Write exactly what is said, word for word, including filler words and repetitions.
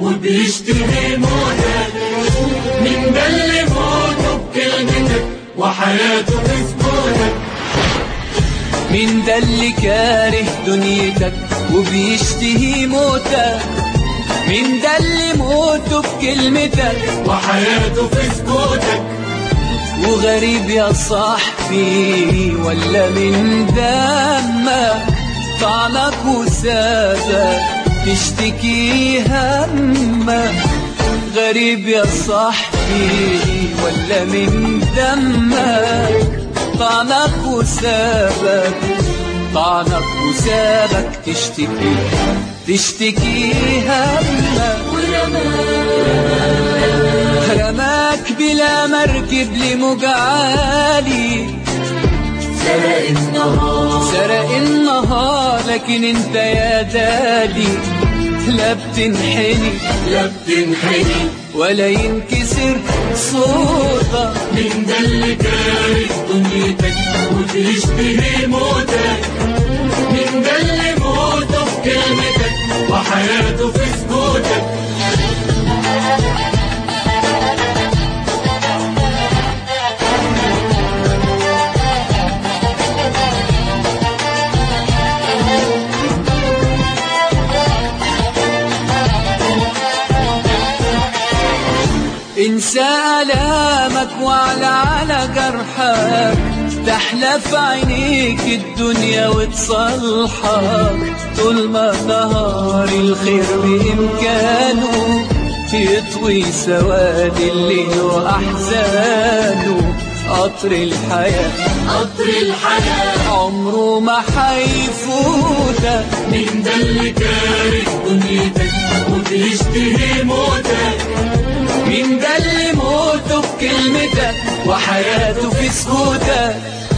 وبيشتهي موتك. مين ده اللي موته بكلمتك وحياته في سكوتك؟ مين ده اللي كاره دنيتك وبيشتهي موتك؟ مين ده اللي موته بكلمتك وحياته في سكوتك؟ وغريب يا صاحبي ولا من دمك طعنك وسابك تشتكي همك؟ غريب يا صاحبي ولا من دمك طعنك وسابك طعنك وسابك تشتكي تشتكي همك؟ رماك بلا مركب لموج عالي، سرق النهار سرق النهار، لكن انت يا دالي لا بتنحني لا بتنحني ولا ينكسر صوتك. مين ده اللي كاره دنيتك وبيشتهي موتك؟ مين ده اللي موته بكلمتك وحياته في سكوتك؟ انسى آلامك وعلى على جرحك، تحلى في عينيك الدنيا وتصلحك. طول ما نهار الخير بإمكانه يطوي سواد الليل وأحزانه. قطر الحياة قطر الحياة عمره ما حيفوتك. مين ده اللي كاره دنيتك وبيشتهي موتك؟ مين ده اللي موته بكلمتك وحياته في سكوتك؟